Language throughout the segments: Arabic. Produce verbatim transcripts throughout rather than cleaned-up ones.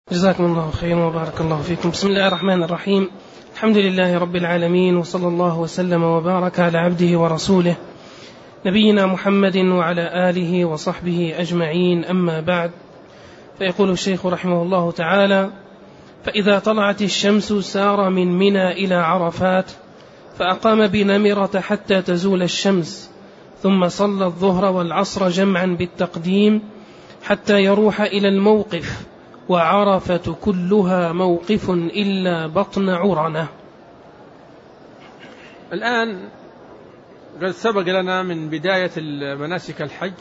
جزاكم الله خيرا وبارك الله فيكم. بسم الله الرحمن الرحيم. الحمد لله رب العالمين، وصلى الله وسلم وبارك على عبده ورسوله نبينا محمد وعلى آله وصحبه أجمعين، أما بعد. فيقول الشيخ رحمه الله تعالى: فإذا طلعت الشمس سار من منى إلى عرفات فأقام بنمرة حتى تزول الشمس، ثم صلى الظهر والعصر جمعا بالتقديم حتى يروح إلى الموقف، وعرفة كلها موقف إلا بطن عرنة. الآن قد سبق لنا من بداية مناسك الحج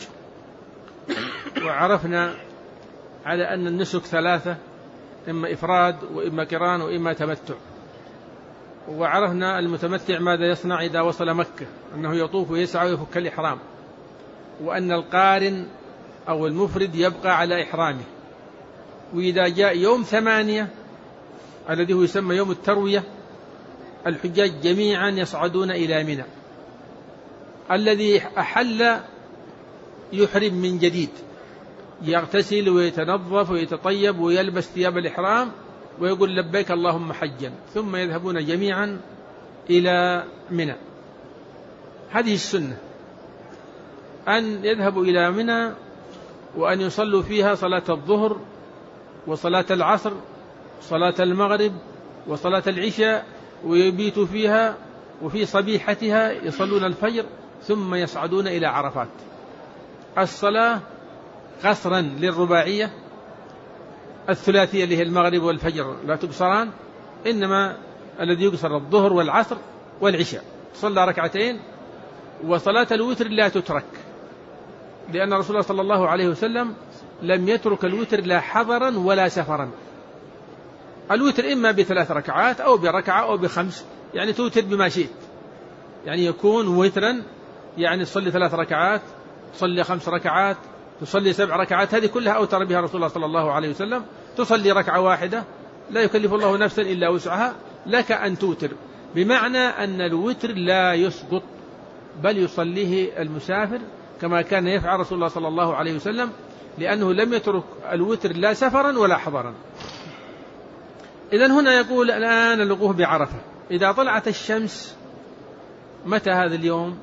وعرفنا على أن النسك ثلاثة، إما إفراد وإما قران وإما تمتع. وعرفنا المتمتع ماذا يصنع إذا وصل مكة، أنه يطوف ويسعى ويفك الإحرام، وأن القارن أو المفرد يبقى على إحرامه. وإذا جاء يوم ثمانية الذي هو يسمى يوم التروية، الحجاج جميعا يصعدون إلى منى. الذي أحل يحرم من جديد، يغتسل ويتنظف ويتطيب ويلبس ثياب الإحرام ويقول لبيك اللهم حجا، ثم يذهبون جميعا إلى منى. هذه السنة، أن يذهبوا إلى منى وأن يصلوا فيها صلاة الظهر وصلاة العصر صلاة المغرب وصلاة العشاء، ويبيتوا فيها، وفي صبيحتها يصلون الفجر، ثم يصعدون إلى عرفات. الصلاة قصرا للرباعية، الثلاثية اللي هي المغرب والفجر لا تقصران، إنما الذي يقصر الظهر والعصر والعشاء، صلى ركعتين. وصلاة الوتر لا تترك، لأن رسول الله صلى الله عليه وسلم لم يترك الوتر لا حضرا ولا سفرا. الوتر إما بثلاث ركعات أو بركعة أو بخمس، يعني توتر بما شئت، يعني يكون وترا، يعني تصلي ثلاث ركعات، تصلي خمس ركعات، تصلي سبع ركعات، هذه كلها أوتر بها رسول الله صلى الله عليه وسلم. تصلي ركعة واحدة، لا يكلف الله نفسا إلا وسعها، لك أن توتر، بمعنى أن الوتر لا يسقط، بل يصليه المسافر كما كان يفعل رسول الله صلى الله عليه وسلم، لأنه لم يترك الوتر لا سفرا ولا حضرا. إذن هنا يقول الآن الوقوف بعرفة. إذا طلعت الشمس، متى هذا اليوم؟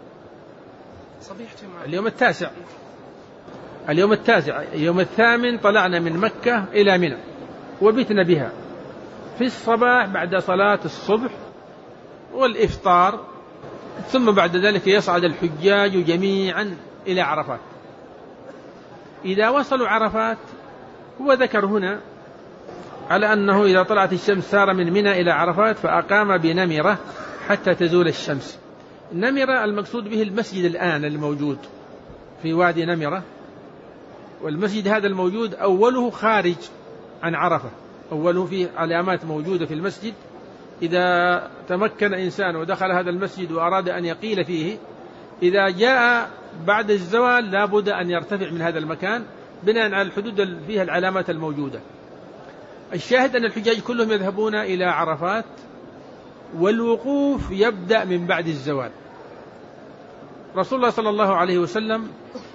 اليوم التاسع، اليوم التاسع اليوم الثامن طلعنا من مكة إلى منى وبتنا بها في الصباح بعد صلاة الصبح والإفطار، ثم بعد ذلك يصعد الحجاج جميعا إلى عرفات. إذا وصلوا عرفات، هو ذكر هنا على أنه إذا طلعت الشمس سار من منى إلى عرفات فأقام بنمرة حتى تزول الشمس. النمرة المقصود به المسجد الآن الموجود في وادي نمرة، والمسجد هذا الموجود أوله خارج عن عرفة، أوله فيه علامات موجودة في المسجد. إذا تمكن إنسان ودخل هذا المسجد وأراد أن يقيل فيه، إذا جاء بعد الزوال لا بد أن يرتفع من هذا المكان بناء على الحدود فيها العلامات الموجودة. الشاهد أن الحجاج كلهم يذهبون إلى عرفات، والوقوف يبدأ من بعد الزوال. رسول الله صلى الله عليه وسلم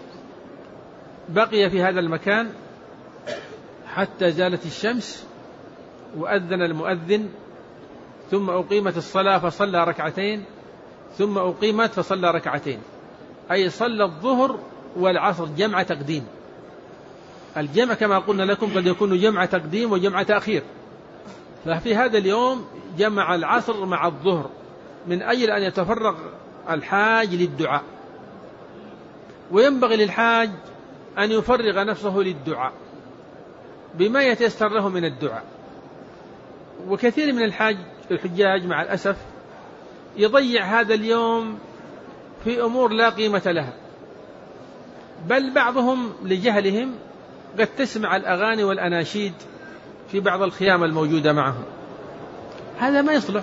بقي في هذا المكان حتى زالت الشمس، وأذن المؤذن، ثم أقيمت الصلاة فصلى ركعتين، ثم أقيمت فصلى ركعتين، أي صلى الظهر والعصر جمع تقديم. الجمع كما قلنا لكم قد يكون جمع تقديم وجمع تأخير، ففي هذا اليوم جمع العصر مع الظهر من أجل أن يتفرغ الحاج للدعاء، وينبغي للحاج أن يفرغ نفسه للدعاء بما يتيسر له من الدعاء. وكثير من الحاج الحجاج مع الأسف يضيع هذا اليوم في أمور لا قيمة لها، بل بعضهم لجهلهم قد تسمع الأغاني والأناشيد في بعض الخيام الموجودة معهم. هذا ما يصلح،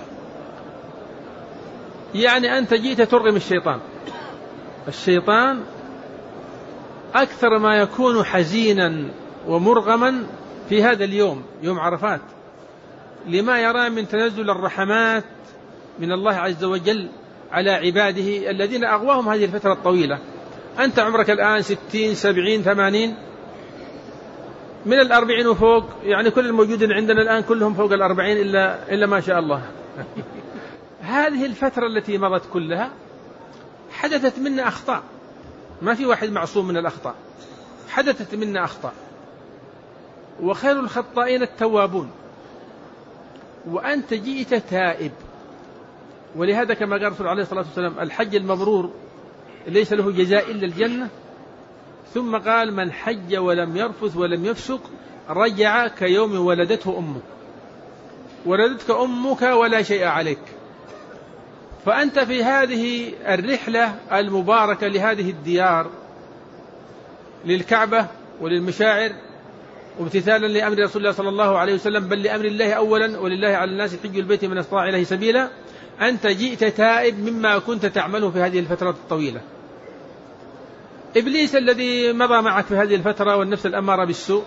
يعني أنت جيت ترغم الشيطان. الشيطان أكثر ما يكون حزينا ومرغما في هذا اليوم، يوم عرفات، لما يرى من تنزل الرحمات من الله عز وجل على عباده الذين أغواهم هذه الفترة الطويلة. أنت عمرك الآن ستين سبعين ثمانين، من الأربعين وفوق، يعني كل الموجودين عندنا الآن كلهم فوق الأربعين إلا, إلا ما شاء الله. هذه الفترة التي مضت كلها حدثت منا أخطاء، ما في واحد معصوم من الأخطاء، حدثت منا أخطاء، وخير الخطائين التوابون، وأنت جئت تائب. ولهذا كما قال رسول عليه الصلاة والسلام: الحج المبرور ليس له جزاء إلا الجنة. ثم قال: من حج ولم يرفث ولم يفسق رجع كيوم ولدته أمه. ولدتك أمك ولا شيء عليك. فأنت في هذه الرحلة المباركة لهذه الديار، للكعبة وللمشاعر، وامتثالا لأمر رسول الله صلى الله عليه وسلم، بل لأمر الله أولا، ولله على الناس حج البيت من استطاع إليه سبيلا. أنت جئت تائب مما كنت تعمله في هذه الفترة الطويلة. إبليس الذي مضى معك في هذه الفترة والنفس الأمارة بالسوء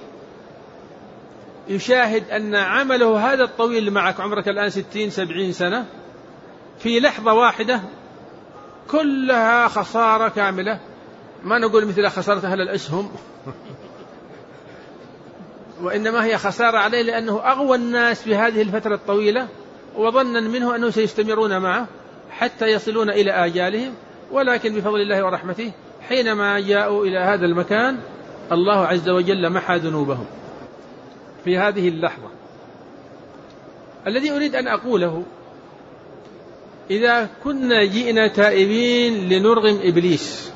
يشاهد أن عمله هذا الطويل معك، عمرك الآن ستين سبعين سنة، في لحظة واحدة كلها خسارة كاملة. ما نقول مثل خسارة أهل الأسهم وإنما هي خسارة عليه، لأنه أغوى الناس في هذه الفترة الطويلة، وظنا منه أنه سيستمرون معه حتى يصلون إلى آجالهم. ولكن بفضل الله ورحمته حينما جاءوا إلى هذا المكان الله عز وجل محى ذنوبهم في هذه اللحظة. الذي أريد أن أقوله: إذا كنا جئنا تائبين لنرغم إبليس،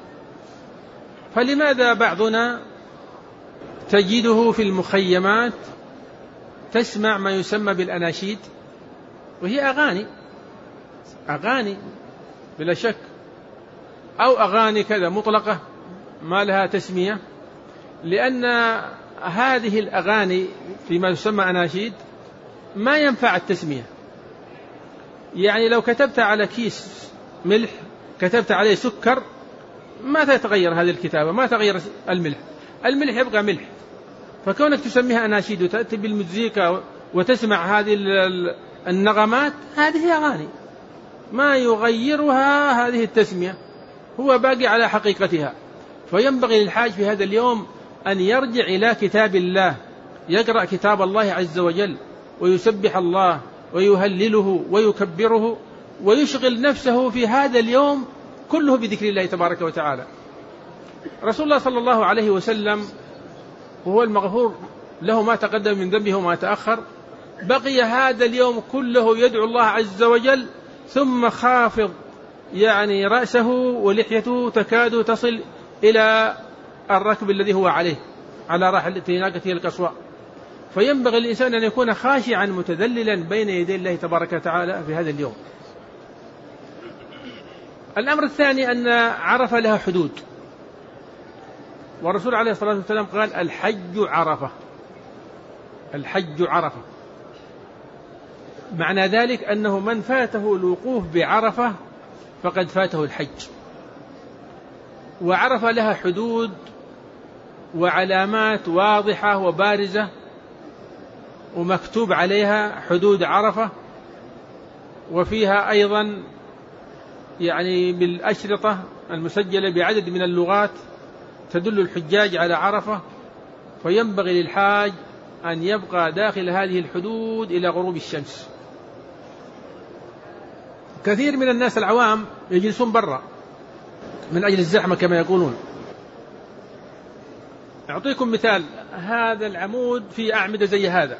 فلماذا بعضنا تجده في المخيمات تسمع ما يسمى بالأناشيد، وهي أغاني أغاني بلا شك، أو أغاني كذا مطلقة ما لها تسمية، لأن هذه الأغاني فيما يسمى أناشيد ما ينفع التسمية. يعني لو كتبت على كيس ملح كتبت عليه سكر ما تتغير هذه الكتابة، ما تغير الملح، الملح يبقى ملح. فكونك تسميها أناشيد وتأتي بالمزيكا وتسمع هذه النغمات، هذه أغاني ما يغيرها هذه التسمية، هو باقي على حقيقتها. فينبغي للحاج في هذا اليوم أن يرجع إلى كتاب الله، يقرأ كتاب الله عز وجل، ويسبح الله ويهلله ويكبره، ويشغل نفسه في هذا اليوم كله بذكر الله تبارك وتعالى. رسول الله صلى الله عليه وسلم وهو المغفور له ما تقدم من ذنبه وما تأخر، بقي هذا اليوم كله يدعو الله عز وجل، ثم خافض يعني رأسه ولحيته تكاد تصل إلى الركب الذي هو عليه على راحلته ناقته القصواء. فينبغي الإنسان أن يكون خاشعا متذللا بين يدي الله تبارك وتعالى في هذا اليوم. الأمر الثاني أن عرفة لها حدود، والرسول عليه الصلاة والسلام قال: الحج عرفة. الحج عرفة معنى ذلك أنه من فاته الوقوف بعرفة فقد فاته الحج. وعرفة لها حدود وعلامات واضحة وبارزة، ومكتوب عليها حدود عرفة، وفيها أيضا يعني بالأشرطة المسجلة بعدد من اللغات تدل الحجاج على عرفة. فينبغي للحاج أن يبقى داخل هذه الحدود إلى غروب الشمس. كثير من الناس العوام يجلسون برا من أجل الزحمة كما يقولون. أعطيكم مثال: هذا العمود في أعمدة زي هذا،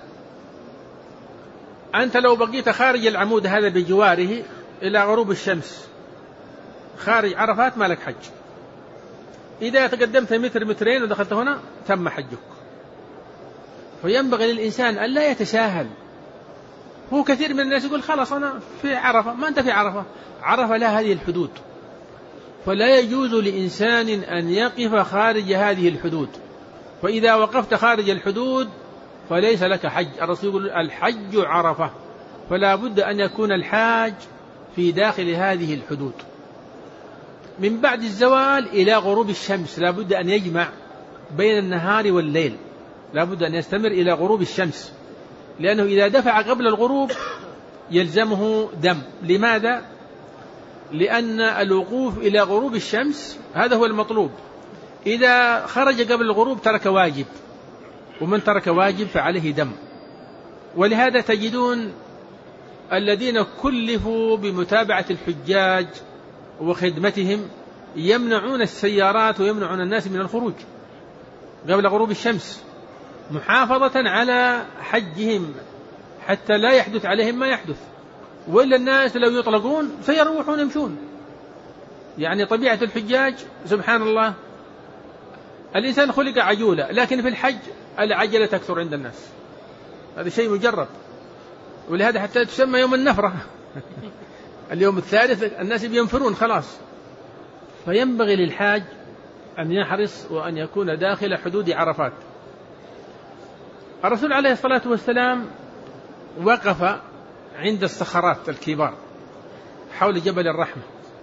أنت لو بقيت خارج العمود هذا بجواره إلى غروب الشمس خارج عرفات ما لك حج. إذا تقدمت متر مترين ودخلت هنا تم حجك. فينبغي للإنسان أن لا يتساهل. هو كثير من الناس يقول: خلاص أنا في عرفة. ما أنت في عرفة، عرفة لها هذه الحدود، فلا يجوز لإنسان أن يقف خارج هذه الحدود. فإذا وقفت خارج الحدود فليس لك حج. الرسول يقول: الحج عرفة. فلا بد أن يكون الحاج في داخل هذه الحدود. من بعد الزوال إلى غروب الشمس لا بد أن يجمع بين النهار والليل، لا بد أن يستمر إلى غروب الشمس، لأنه إذا دفع قبل الغروب يلزمه دم. لماذا؟ لأن الوقوف إلى غروب الشمس هذا هو المطلوب. إذا خرج قبل الغروب ترك واجب، ومن ترك واجب فعليه دم. ولهذا تجدون الذين كلفوا بمتابعة الحجاج وخدمتهم يمنعون السيارات ويمنعون الناس من الخروج قبل غروب الشمس محافظة على حجهم حتى لا يحدث عليهم ما يحدث، وإلا الناس لو يطلقون سيروحون يمشون. يعني طبيعة الحجاج سبحان الله، الإنسان خلق عجولة، لكن في الحج العجلة تكثر عند الناس، هذا شيء مجرد. ولهذا حتى تسمى يوم النفرة اليوم الثالث الناس ينفرون خلاص. فينبغي للحاج أن يحرص وأن يكون داخل حدود عرفات. الرسول عليه الصلاة والسلام وقف عند الصخرات الكبار حول جبل الرحمة،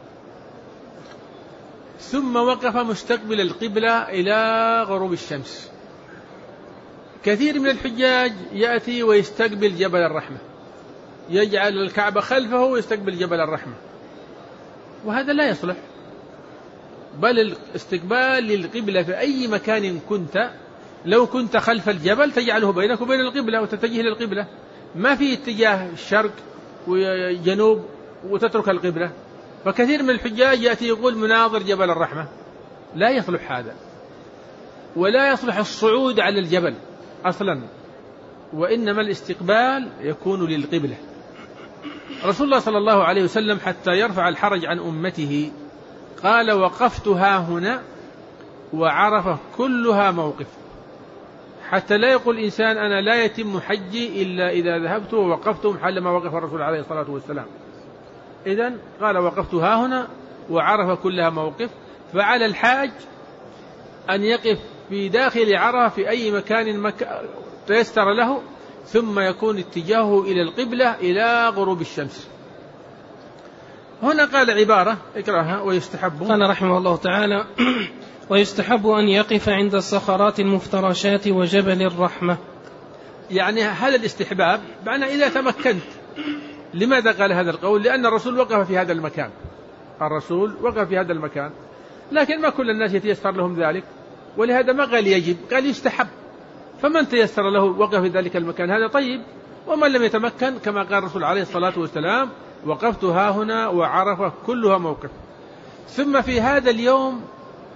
ثم وقف مستقبل القبلة إلى غروب الشمس. كثير من الحجاج يأتي ويستقبل جبل الرحمة، يجعل الكعبة خلفه ويستقبل جبل الرحمة، وهذا لا يصلح. بل الاستقبال للقبلة في أي مكان كنت، لو كنت خلف الجبل تجعله بينك وبين القبلة وتتجه للقبلة، ما في اتجاه الشرق وجنوب وتترك القبلة. فكثير من الحجاج يأتي يقول مناظر جبل الرحمة، لا يصلح هذا، ولا يصلح الصعود على الجبل أصلا، وإنما الاستقبال يكون للقبلة. رسول الله صلى الله عليه وسلم حتى يرفع الحرج عن أمته قال وقفت ها هنا وعرفة كلها موقف، حتى لا يقول إنسان أنا لا يتم حجي إلا إذا ذهبت ووقفت محل ما وقف الرسول عليه الصلاة والسلام. إذن قال وقفت ها هنا وعرفة كلها موقف. فعلى الحاج أن يقف في داخل عرفة في أي مكان مك... تيسر له، ثم يكون اتجاهه إلى القبلة إلى غروب الشمس. هنا قال عبارة اقرأها ويستحب. قال رحمه الله تعالى ويستحب أن يقف عند الصخرات المفترشات وجبل الرحمة. يعني هذا الاستحباب معنى إذا تمكنت. لماذا قال هذا القول؟ لأن الرسول وقف في هذا المكان، الرسول وقف في هذا المكان، لكن ما كل الناس يتيسر لهم ذلك، ولهذا ما قال يجب، قال يستحب. فمن تيسر له وقف في ذلك المكان هذا طيب، ومن لم يتمكن كما قال الرسول عليه الصلاة والسلام وقفت ها هنا وعرفة كلها موقف. ثم في هذا اليوم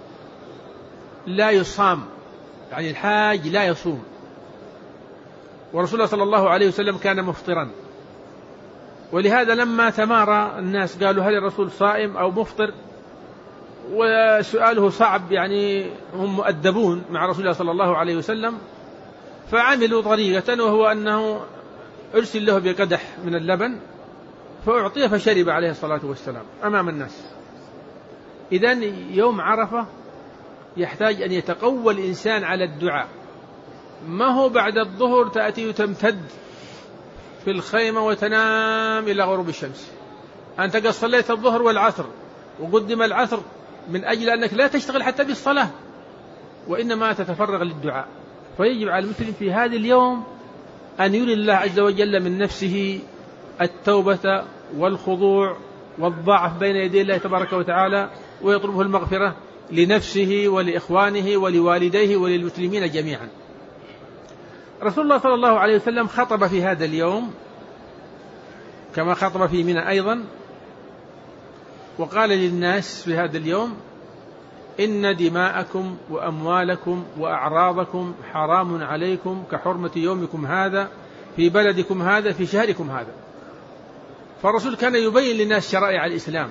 لا يصام، يعني الحاج لا يصوم، ورسول الله صلى الله عليه وسلم كان مفطرا. ولهذا لما تمارى الناس قالوا هل الرسول صائم أو مفطر، وسؤاله صعب، يعني هم مؤدبون مع رسول الله صلى الله عليه وسلم، فعملوا طريقة وهو أنه أرسل له بقدح من اللبن فأعطيه فشرب عليه الصلاة والسلام أمام الناس. إذن يوم عرفة يحتاج أن يتقوى الإنسان على الدعاء، ما هو بعد الظهر تأتي وتمتد في الخيمة وتنام إلى غروب الشمس. أنت قد صليت الظهر والعصر وقدم العصر من أجل أنك لا تشتغل حتى بالصلاة، وإنما تتفرغ للدعاء. فيجب على المسلم في هذا اليوم أن يري الله عز وجل من نفسه التوبة والخضوع والضعف بين يدي الله تبارك وتعالى، ويطلبه المغفرة لنفسه ولإخوانه ولوالديه وللمسلمين جميعا. رسول الله صلى الله عليه وسلم خطب في هذا اليوم كما خطب في منى أيضا، وقال للناس في هذا اليوم إن دماءكم وأموالكم وأعراضكم حرام عليكم كحرمة يومكم هذا في بلدكم هذا في شهركم هذا. فالرسول كان يبين للناس شرائع الإسلام،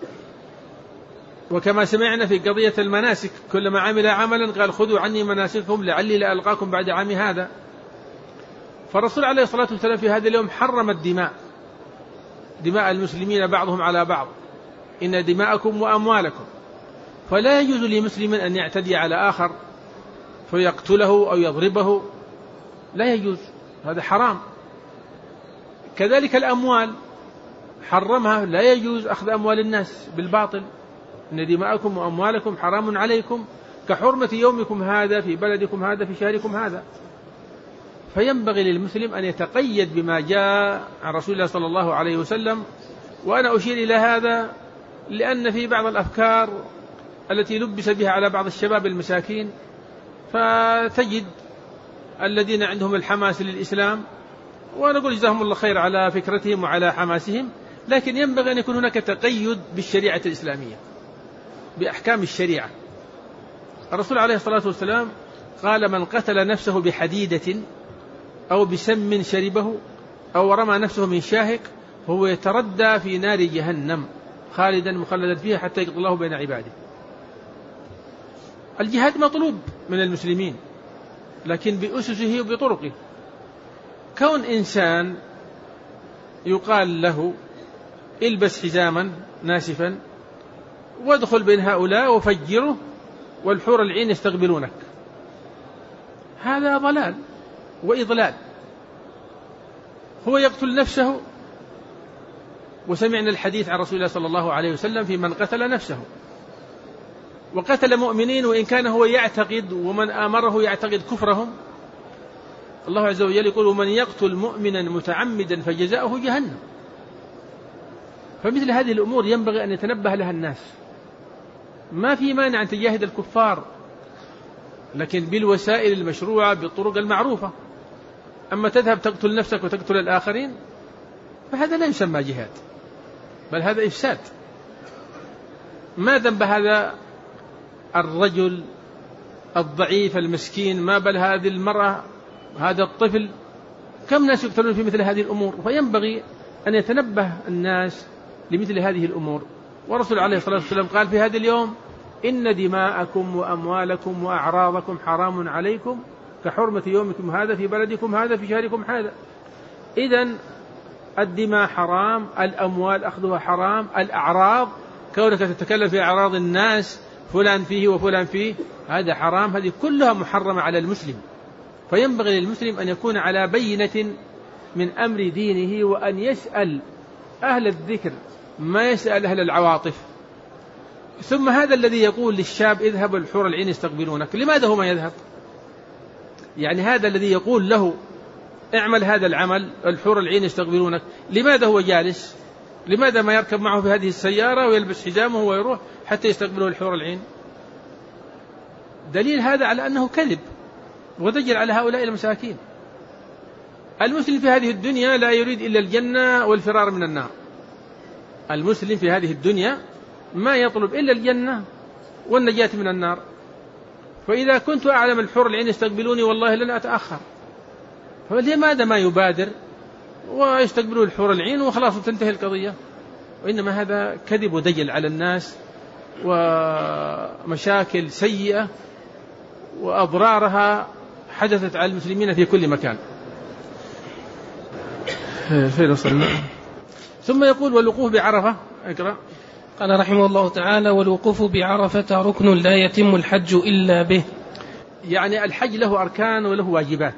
وكما سمعنا في قضية المناسك كلما عمل عملا قال خذوا عني مناسككم لعلي لا ألقاكم بعد عام هذا. فالرسول عليه الصلاة والسلام في هذا اليوم حرم الدماء، دماء المسلمين بعضهم على بعض، إن دماءكم وأموالكم. فلا يجوز لمسلم أن يعتدي على آخر فيقتله أو يضربه، لا يجوز، هذا حرام. كذلك الأموال حرمها، لا يجوز أخذ أموال الناس بالباطل، إن دماءكم وأموالكم حرام عليكم كحرمة يومكم هذا في بلدكم هذا في شهركم هذا. فينبغي للمسلم أن يتقيد بما جاء عن رسول الله صلى الله عليه وسلم. وأنا أشير إلى هذا لأن في بعض الأفكار التي لبس بها على بعض الشباب المساكين، فتجد الذين عندهم الحماس للإسلام، ونقول جزاهم الله خير على فكرتهم وعلى حماسهم، لكن ينبغي أن يكون هناك تقيد بالشريعة الإسلامية، بأحكام الشريعة. الرسول عليه الصلاة والسلام قال: من قتل نفسه بحديدة أو بسم شربه أو رمى نفسه من شاهق هو يتردى في نار جهنم خالدا مخلدا فيها حتى يقضي الله بين عباده. الجهاد مطلوب من المسلمين، لكن بأسسه وبطرقه. كون إنسان يقال له: البس حزاما ناسفا وادخل بين هؤلاء وفجره والحور العين يستقبلونك، هذا ضلال وإضلال. هو يقتل نفسه، وسمعنا الحديث عن رسول الله صلى الله عليه وسلم في من قتل نفسه وقتل مؤمنين، وإن كان هو يعتقد ومن آمره يعتقد كفرهم. الله عز وجل يقول: ومن يقتل مؤمنا متعمدا فجزاؤه جهنم. فمثل هذه الأمور ينبغي أن يتنبه لها الناس. ما في مانع أن تجاهد الكفار، لكن بالوسائل المشروعة بالطرق المعروفة. أما تذهب تقتل نفسك وتقتل الآخرين فهذا لا يسمى جهاد، بل هذا إفساد. ما ذنب هذا الرجل الضعيف المسكين؟ ما بل هذه المرأة، هذا الطفل؟ كم ناس يقتلون في مثل هذه الأمور؟ فينبغي أن يتنبه الناس لمثل هذه الأمور. ورسول عليه الصلاة والسلام قال في هذا اليوم: إن دماءكم وأموالكم وأعراضكم حرام عليكم كحرمة يومكم هذا في بلدكم هذا في شهركم هذا. إذن الدماء حرام، الأموال أخذها حرام، الأعراض كونك تتكلم في أعراض الناس فلان فيه وفلان فيه هذا حرام، هذه كلها محرمة على المسلم. فينبغي للمسلم أن يكون على بينة من أمر دينه، وأن يسأل أهل الذكر ما يسأل أهل العواطف. ثم هذا الذي يقول للشاب: اذهب الحور العين يستقبلونك، لماذا هو ما يذهب؟ يعني هذا الذي يقول له: اعمل هذا العمل الحور العين يستقبلونك، لماذا هو جالس؟ لماذا ما يركب معه في هذه السيارة ويلبس حزامه ويروح حتى يستقبله الحور العين؟ دليل هذا على أنه كذب ودجل على هؤلاء المساكين. المسلم في هذه الدنيا لا يريد إلا الجنة والفرار من النار. المسلم في هذه الدنيا ما يطلب إلا الجنة والنجاة من النار. فإذا كنت أعلم الحور العين يستقبلوني والله لن أتأخر، فلماذا ما يبادر ويستقبلوا الحور العين وخلاص تنتهي القضية؟ وإنما هذا كذب ودجل على الناس، ومشاكل سيئة وأضرارها حدثت على المسلمين في كل مكان. ثم يقول: والوقوف بعرفة. اقرأ. قال رحمه الله تعالى: والوقوف بعرفة ركن لا يتم الحج إلا به. يعني الحج له أركان وله واجبات.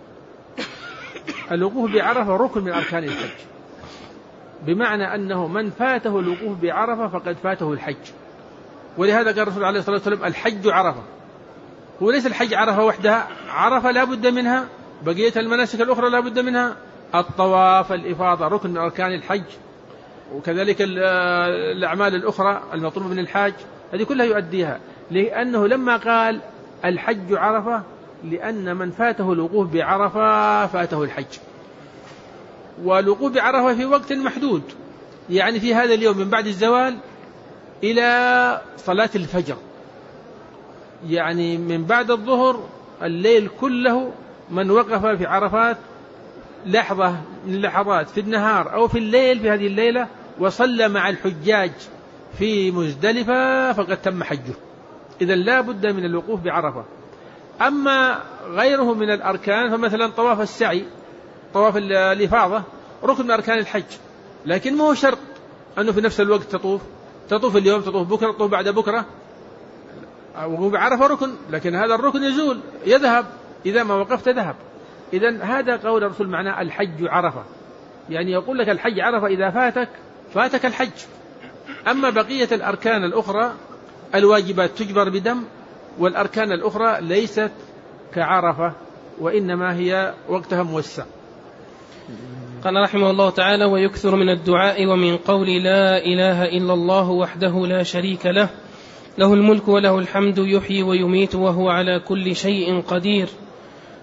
الوقوف بعرفة ركن من أركان الحج، بمعنى أنه من فاته الوقوف بعرفة فقد فاته الحج. ولهذا قال الرسول عليه الصلاة والسلام: الحج عرفة. هو ليس الحج عرفة وحدها، عرفة لا بد منها، بقية المناسك الأخرى لا بد منها. الطواف، الإفاضة ركن من أركان الحج، وكذلك الأعمال الأخرى المطلوب من الحاج هذه كلها يؤديها. لأنه لما قال الحج عرفة، لأن من فاته الوقوف بعرفة فاته الحج. والوقوف بعرفة في وقت محدود، يعني في هذا اليوم من بعد الزوال إلى صلاة الفجر، يعني من بعد الظهر الليل كله من وقف في عرفات لحظة من اللحظات في النهار أو في الليل في هذه الليلة وصلى مع الحجاج في مزدلفة فقد تم حجه. إذن لا بد من الوقوف بعرفة. أما غيره من الأركان فمثلا طواف السعي، طواف الإفاضة ركن من أركان الحج، لكن ما هو شرط أنه في نفس الوقت تطوف، تطوف اليوم تطوف بكرة تطوف بعد بكرة. وقوف بعرفة ركن، لكن هذا الركن يزول يذهب إذا ما وقفت ذهب. إذن هذا قول الرسول معناه الحج عرفة، يعني يقول لك الحج عرفة إذا فاتك فاتك الحج. أما بقية الأركان الأخرى الواجبات تجبر بدم، والأركان الأخرى ليست كعرفة وإنما هي وقتها موسع. قال رحمه الله تعالى: ويكثر من الدعاء ومن قول لا إله إلا الله وحده لا شريك له له الملك وله الحمد يحيي ويميت وهو على كل شيء قدير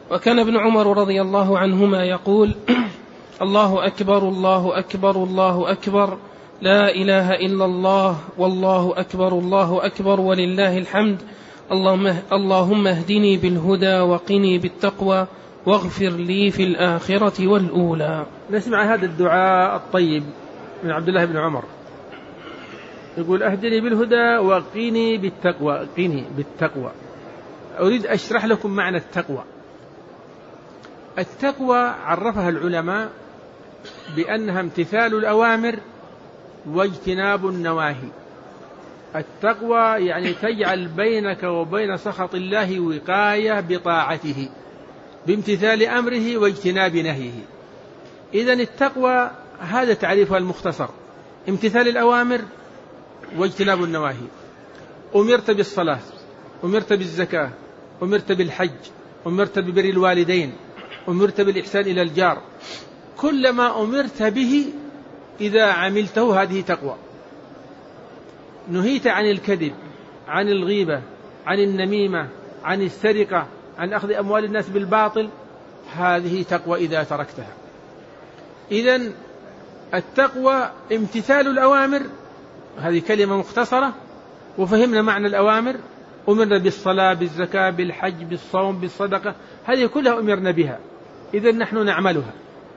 وكان ابن عمر رضي الله عنهما يقول: الله أكبر الله أكبر الله أكبر، لا إله إلا الله، والله أكبر الله أكبر، ولله الحمد، اللهم اهدني بالهدى وقني بالتقوى واغفر لي في الآخرة والأولى. نسمع هذا الدعاء الطيب من عبد الله بن عمر، يقول: اهدني بالهدى وقني بالتقوى. قني بالتقوى. أريد أشرح لكم معنى التقوى. التقوى عرفها العلماء بأنها امتثال الأوامر واجتناب النواهي. التقوى يعني تجعل بينك وبين سخط الله وقاية بطاعته، بامتثال أمره واجتناب نهيه. إذن التقوى هذا تعريفها المختصر: امتثال الأوامر واجتناب النواهي. أمرت بالصلاة، أمرت بالزكاة، أمرت بالحج، أمرت ببر الوالدين، أمرت بالإحسان إلى الجار. كل ما أمرت به إذا عملته هذه تقوى. نهيت عن الكذب، عن الغيبة، عن النميمة، عن السرقة، عن أخذ أموال الناس بالباطل، هذه تقوى إذا تركتها. إذن التقوى امتثال الأوامر، هذه كلمة مختصرة وفهمنا معنى الأوامر. أمرنا بالصلاة، بالزكاة، بالحج، بالصوم، بالصدقة، هذه كلها أمرنا بها، إذن نحن نعملها.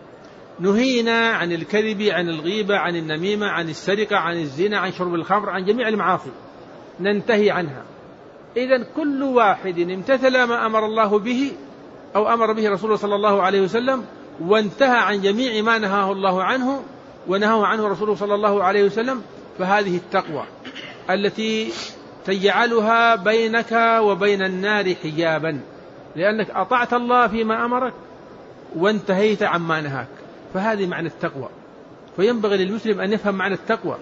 نهينا عن الكذب، عن الغيبة، عن النميمة، عن السرقة، عن الزنا، عن شرب الخمر، عن جميع المعاصي ننتهي عنها. إذن كل واحد امتثل ما أمر الله به أو أمر به رسوله صلى الله عليه وسلم، وانتهى عن جميع ما نهاه الله عنه ونهاه عنه رسوله صلى الله عليه وسلم، فهذه التقوى التي تجعلها بينك وبين النار حجابا، لأنك أطعت الله فيما أمرك وانتهيت عما نهاك. فهذه معنى التقوى. فينبغي للمسلم أن يفهم معنى التقوى،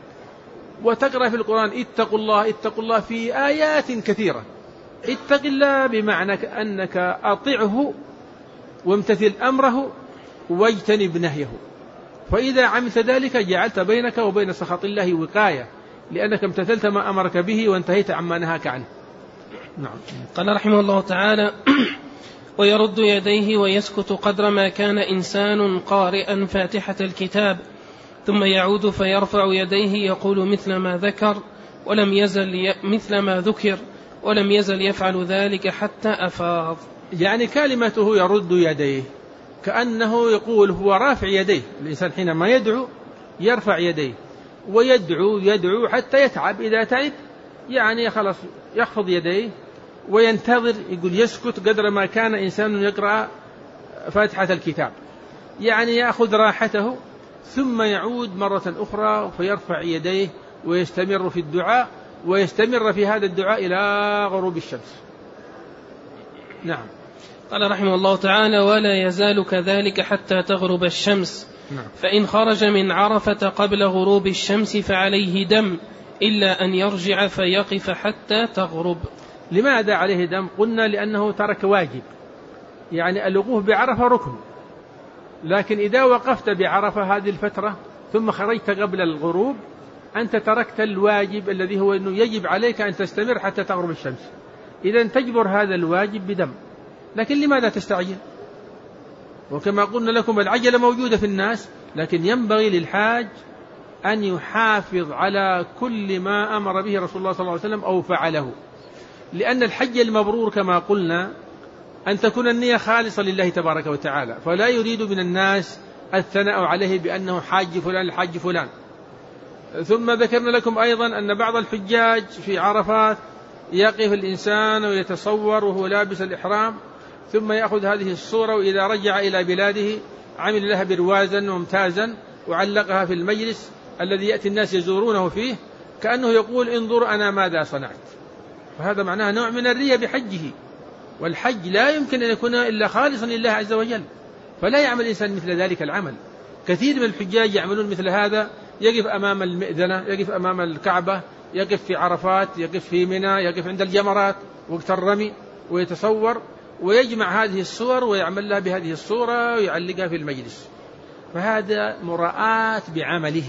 وتقرأ في القرآن: اتقوا الله اتقوا الله في آيات كثيرة. اتق الله بمعنى أنك أطعه وامتثل أمره واجتنب نهيه، فإذا عملت ذلك جعلت بينك وبين سخط الله وقاية، لأنك امتثلت ما أمرك به وانتهيت عما نهاك عنه. نعم. قال رحمه الله تعالى: ويرد يديه ويسكت قدر ما كان إنسان قارئا فاتحة الكتاب، ثم يعود فيرفع يديه يقول مثل ما ذكر ولم يزل ي... مثل ما ذكر ولم يزل يفعل ذلك حتى أفاض. يعني كلمته يرد يديه كأنه يقول هو رافع يديه. الإنسان حينما يدعو يرفع يديه ويدعو يدعو حتى يتعب. إذا تعب يعني خلاص يخفض يديه وينتظر، يقول يسكت قدر ما كان إنسان يقرأ فاتحة الكتاب، يعني يأخذ راحته ثم يعود مرة أخرى فيرفع يديه ويستمر في الدعاء، ويستمر في هذا الدعاء إلى غروب الشمس. نعم. قال رحمه الله تعالى: ولا يزال كذلك حتى تغرب الشمس. نعم. فإن خرج من عرفة قبل غروب الشمس فعليه دم، إلا أن يرجع فيقف حتى تغرب. لماذا عليه دم؟ قلنا لأنه ترك واجب، يعني الوقوف بعرفة ركن، لكن إذا وقفت بعرفة هذه الفترة ثم خرجت قبل الغروب أنت تركت الواجب الذي هو أنه يجب عليك أن تستمر حتى تغرب الشمس. إذن تجبر هذا الواجب بدم. لكن لماذا تستعجل؟ وكما قلنا لكم العجلة موجودة في الناس، لكن ينبغي للحاج أن يحافظ على كل ما أمر به رسول الله صلى الله عليه وسلم أو فعله، لأن الحج المبرور كما قلنا أن تكون النية خالصة لله تبارك وتعالى، فلا يريد من الناس الثناء عليه بأنه حاج فلان الحاج فلان. ثم ذكرنا لكم أيضا أن بعض الحجاج في عرفات يقف الإنسان ويتصور وهو لابس الإحرام، ثم يأخذ هذه الصورة، وإذا رجع إلى بلاده عمل لها بروازا ممتازا وعلقها في المجلس الذي يأتي الناس يزورونه فيه، كأنه يقول انظر أنا ماذا صنعت. فهذا معناه نوع من الرياء بحجه، والحج لا يمكن أن يكون إلا خالصا لله عز وجل، فلا يعمل الإنسان مثل ذلك العمل. كثير من الحجاج يعملون مثل هذا، يقف أمام المئذنة، يقف أمام الكعبة، يقف في عرفات، يقف في منى، يقف عند الجمرات وقت الرمي ويتصور ويجمع هذه الصور ويعمل لها بهذه الصورة ويعلقها في المجلس، فهذا مراءة بعمله.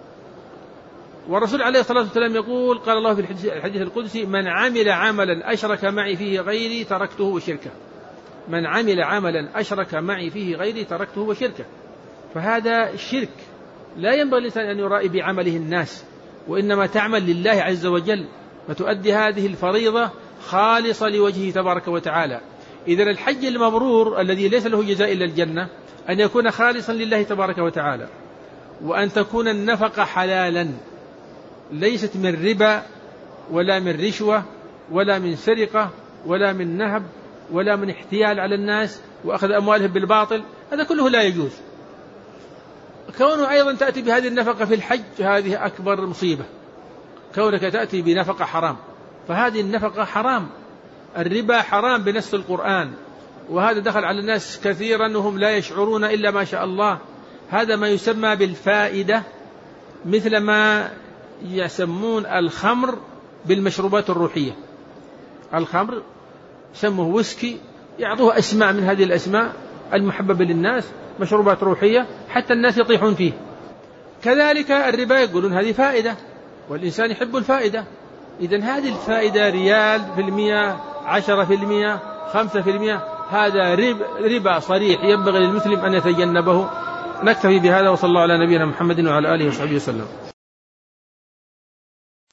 والرسول عليه الصلاة والسلام يقول، قال الله في الحديث القدسي: من عمل عملا أشرك معي فيه غيري تركته وشركه. من عمل عملا أشرك معي فيه غيري تركته وشركه. فهذا الشرك لا ينبغي الإنسان أن يرائي بعمله الناس، وإنما تعمل لله عز وجل، فتؤدي هذه الفريضة خالصة لوجهه تبارك وتعالى. إذن الحج المبرور الذي ليس له جزاء إلا الجنة أن يكون خالصا لله تبارك وتعالى، وأن تكون النفقة حلالا ليست من ربا ولا من رشوة ولا من سرقة ولا من نهب ولا من احتيال على الناس وأخذ أموالهم بالباطل، هذا كله لا يجوز. كونه أيضا تأتي بهذه النفقة في الحج هذه أكبر مصيبة، كونك تأتي بنفقة حرام، فهذه النفقة حرام. الربا حرام بنص القرآن، وهذا دخل على الناس كثيرا وهم لا يشعرون إلا ما شاء الله. هذا ما يسمى بالفائدة، مثل ما يسمون الخمر بالمشروبات الروحية. الخمر سموه ويسكي، يعطوه أسماء من هذه الأسماء المحببة للناس، مشروبات روحية حتى الناس يطيحون فيه. كذلك الربا يقولون هذه فائدة، والإنسان يحب الفائدة. إذن هذه الفائدة ريال في المئة، عشرة في المئة، خمسة في المئة، هذا ربا صريح ينبغي للمسلم أن يتجنبه. نكتفي بهذا، وصلى الله على نبينا محمد وعلى آله وصحبه وسلم.